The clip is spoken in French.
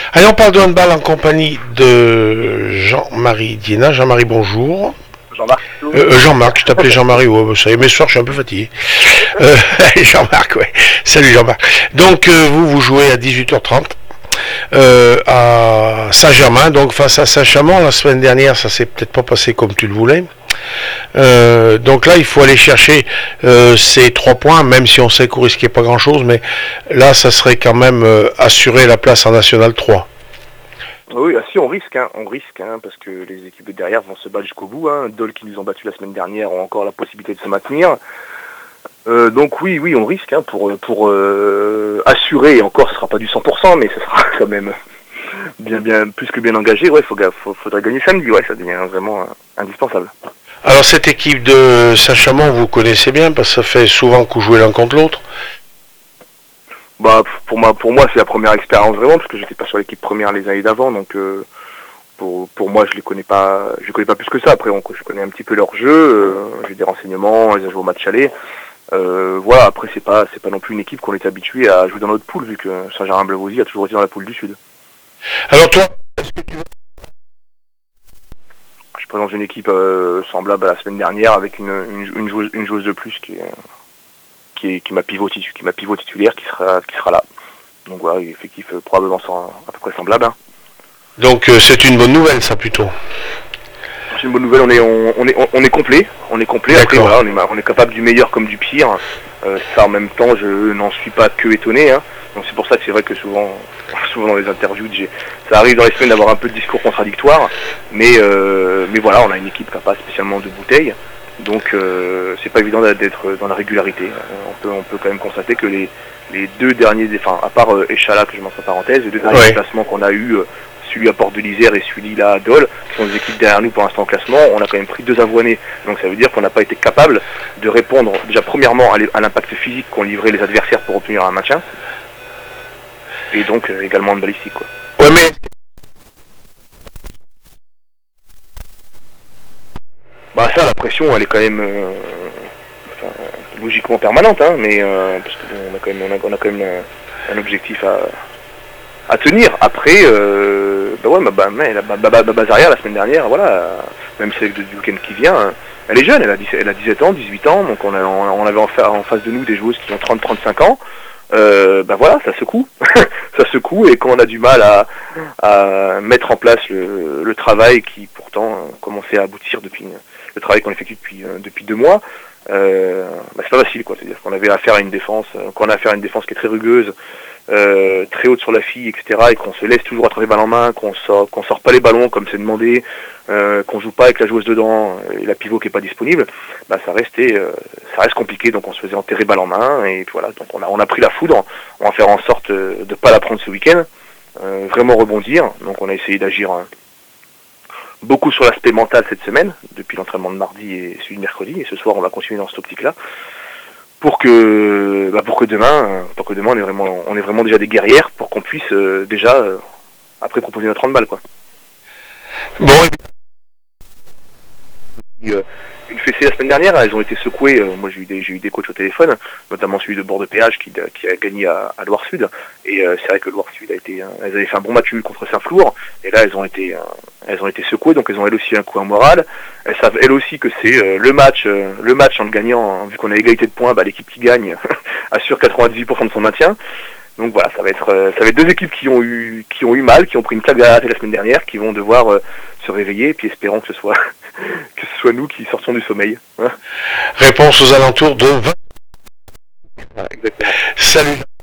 Allez, on parle de handball en compagnie de Jean-Marie Diena. Jean-Marie, bonjour. Jean-Marc. Jean-Marc, je t'appelais Jean-Marie, ouais, ça y est, mais ce soir je suis un peu fatigué. Jean-Marc, ouais. Salut Jean-Marc. Donc vous jouez à 18h30 à Saint-Germain, donc face à Saint-Chamond. La semaine dernière, ça s'est peut-être pas passé comme tu le voulais. Donc là, il faut aller chercher ces 3 points, même si on sait qu'on risquait pas grand-chose, mais là, ça serait quand même assurer la place en National 3. Oui, si on risque, parce que les équipes de derrière vont se battre jusqu'au bout. Dole qui nous ont battu la semaine dernière ont encore la possibilité de se maintenir. Donc oui, on risque pour assurer, et encore ce sera pas du 100%, mais ce sera quand même bien plus que bien engagé. Ouais, faudra gagner samedi, ouais, ça devient vraiment indispensable. Alors cette équipe de Saint-Chamond, vous connaissez bien, parce que ça fait souvent que vous jouez l'un contre l'autre. Bah pour moi c'est la première expérience vraiment, parce que j'étais pas sur l'équipe première les années d'avant, donc pour moi je connais pas plus que ça. Après je connais un petit peu leur jeu, j'ai des renseignements, ils ont joué au match aller. Voilà, après c'est pas non plus une équipe qu'on est habitué à jouer dans notre poule, vu que Saint-Germain-Blavozy a toujours été dans la poule du Sud. Alors toi, je présente une équipe semblable à la semaine dernière, avec une joueuse de plus qui m'a pivot titulaire, qui sera là. Donc voilà, effectif probablement à peu près semblable. donc c'est une bonne nouvelle, ça, plutôt. C'est une bonne nouvelle, on est complet. Après voilà, on est capable du meilleur comme du pire. Ça en même temps, je n'en suis pas que étonné. Donc c'est pour ça que c'est vrai que souvent dans les interviews, ça arrive dans les semaines d'avoir un peu de discours contradictoires. Mais voilà, on a une équipe qui n'a pas spécialement de bouteilles. Donc c'est pas évident d'être dans la régularité. On peut quand même constater que les deux derniers, à part Échala que je montre en parenthèse, les deux derniers déplacements qu'on a eu, celui à Port de l'Isère et celui-là à Dole, qui sont des équipes derrière nous pour l'instant au classement, on a quand même pris 2 avoinés. Donc ça veut dire qu'on n'a pas été capable de répondre déjà premièrement à l'impact physique qu'ont livré les adversaires pour obtenir un maintien, et donc également en balistique, quoi. Ouais, mais Bah ça, la pression, elle est quand même logiquement permanente, mais parce qu'on a quand même un objectif à tenir. Après, ma base arrière la semaine dernière, voilà, même celle du week-end qui vient, elle est jeune, elle a 17 ans, 18 ans, donc on avait en face de nous des joueuses qui ont 30-35 ans. Voilà, ça secoue. Ça secoue, et quand on a du mal à mettre en place le travail qui pourtant commençait à aboutir depuis le travail qu'on effectue depuis 2 mois, c'est pas facile, quoi. C'est-à-dire qu'on avait affaire à une défense, qui est très rugueuse, très haute sur la fille, etc., et qu'on se laisse toujours attraper balle en main, qu'on sort pas les ballons comme c'est demandé, qu'on joue pas avec la joueuse dedans et la pivot qui est pas disponible, ça reste compliqué. Donc on se faisait enterrer balle en main, et voilà, donc on a pris la foudre. On va faire en sorte de pas la prendre ce week-end, vraiment rebondir. Donc on a essayé d'agir beaucoup sur l'aspect mental cette semaine, depuis l'entraînement de mardi et celui de mercredi, et ce soir on va continuer dans cette optique-là, pour que demain on est vraiment déjà des guerrières, pour qu'on puisse déjà après proposer notre handball, quoi. bon, Une fessée la semaine dernière, elles ont été secouées. Moi j'ai eu des coachs au téléphone, notamment celui de Bord de Péage qui a gagné à Loire Sud. Et c'est vrai que Loire Sud elles avaient fait un bon match nul contre Saint-Flour, et là elles ont été secouées, donc elles ont elles aussi un coup en moral. Elles savent elles aussi que c'est le match en le gagnant, vu qu'on a égalité de points, l'équipe qui gagne assure 98% de son maintien. Donc voilà, ça va être 2 équipes qui ont eu mal, qui ont pris une claque derrière la semaine dernière, qui vont devoir se réveiller, et puis espérons que ce soit nous qui sortons du sommeil. réponse aux alentours de 20. Exactement. Salut.